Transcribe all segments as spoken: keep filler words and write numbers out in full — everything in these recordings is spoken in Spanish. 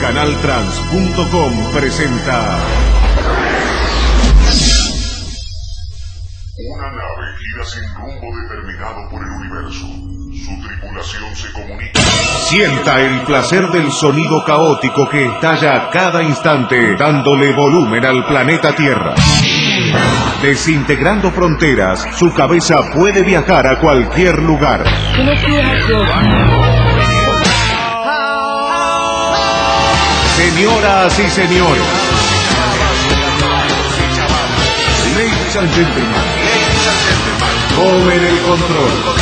Canal Trans punto com presenta... Una nave gira sin rumbo determinado por el universo. Su tripulación se comunica. Sienta el placer del sonido caótico que estalla a cada instante, dándole volumen al planeta Tierra. Desintegrando fronteras, su cabeza puede viajar a cualquier lugar. Señoras y señores, ladies and gentlemen, tomen el control.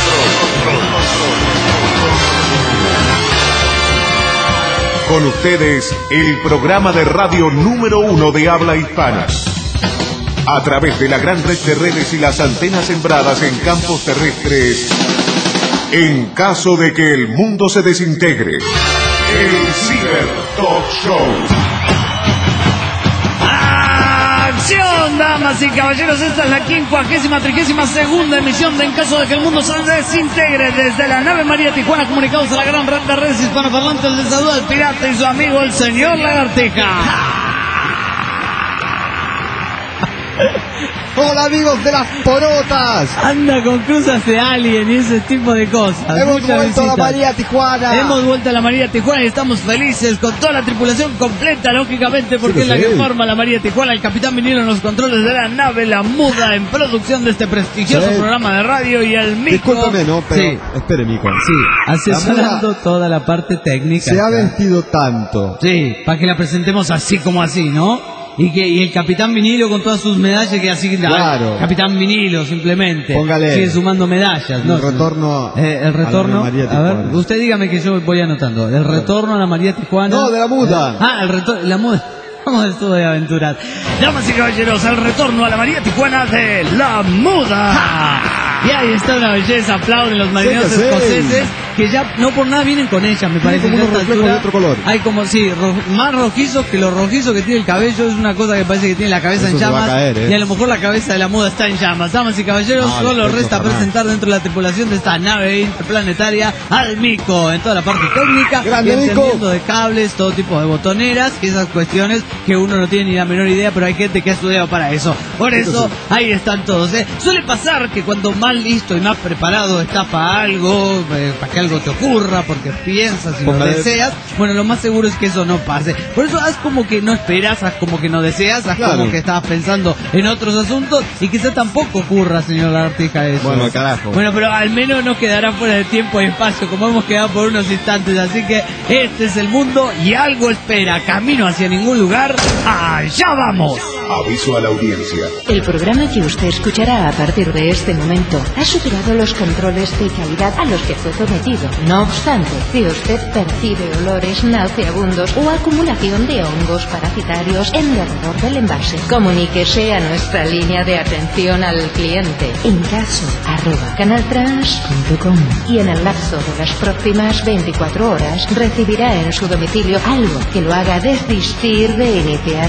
Con ustedes, el programa de radio número uno de habla hispana. A través de la gran red de redes y las antenas sembradas en campos terrestres, en caso de que el mundo se desintegre, el Ciber Talk Show. ¡Acción, damas y caballeros! Esta es la quincuagésima, trigésima segunda emisión de En caso de que el mundo se desintegre. Desde la nave María Tijuana, comunicados a la gran red de redes hispanoparlantes, les saluda el pirata y su amigo el señor Lagartija. Hola amigos de las porotas. Anda con cruzas de alien y ese tipo de cosas. Hemos Muchas vuelto visitas. a la María Tijuana. Hemos vuelto a la María Tijuana y estamos felices con toda la tripulación completa, lógicamente, porque Sí, es la sí. que forma la María Tijuana. El capitán Vinilo en los controles de la nave La Muda en producción de este prestigioso Sí. programa de radio, y el Mico. Discúlpeme, no, pero Sí, espere, Mico. sí, asesorando La Muda toda la parte técnica. se ha acá. vestido tanto. Sí, para que la presentemos así como así, ¿no? Y que y el Capitán Vinilo con todas sus medallas, que así, Claro. Capitán Vinilo simplemente. Póngale. Sigue sumando medallas, ¿no? El retorno Eh, el retorno, a la María a ver, Tijuana. usted dígame que yo voy anotando. El retorno a la María Tijuana. No, de la Muda. Ah, el retorno, la Muda. Vamos al estudio de aventuras. Damas y caballeros, el retorno a la María Tijuana de La Muda. Y ahí está una belleza, aplauden los marineros Sí, que sí. escoceses, que ya no por nada vienen con ella, me parece. como ya a unos esta reflejos altura. de otro color. Hay como, sí, ro- más rojizos que lo rojizo que tiene el cabello. Es una cosa que parece que tiene la cabeza Eso en se va a llamas. caer, ¿eh? Y a lo mejor la cabeza de la Muda está en llamas. Damas y caballeros, No, solo el resta pecho jamás. presentar dentro de la tripulación de esta nave interplanetaria al Mico en toda la parte técnica, Grande, y Mico. entendiendo de cables, todo tipo de botoneras, que esas cuestiones que uno no tiene ni la menor idea, pero hay gente que ha estudiado para eso. Por eso, Eso sí. ahí están todos, ¿eh? Suele pasar que cuando más listo y más preparado estás para algo, eh, para que algo te ocurra, porque piensas y lo Póngale. deseas, bueno, lo más seguro es que eso no pase. Por eso haz como que no esperas, haz como que no deseas, haz Claro. como que estabas pensando en otros asuntos, y quizá tampoco ocurra, señor Lagartija, eso. Bueno, carajo. Bueno, pero al menos no quedará fuera de tiempo y espacio, como hemos quedado por unos instantes. Así que este es el mundo y algo espera. Camino hacia ningún lugar. ¡Allá vamos! Aviso a la audiencia. El programa que usted escuchará a partir de este momento ha superado los controles de calidad a los que fue sometido. No obstante, si usted percibe olores nauseabundos o acumulación de hongos parasitarios en derredor del envase, comuníquese a nuestra línea de atención al cliente en caso arroba canaltrans punto com, y en el lapso de las próximas veinticuatro horas recibirá en su domicilio algo que lo haga desistir de iniciar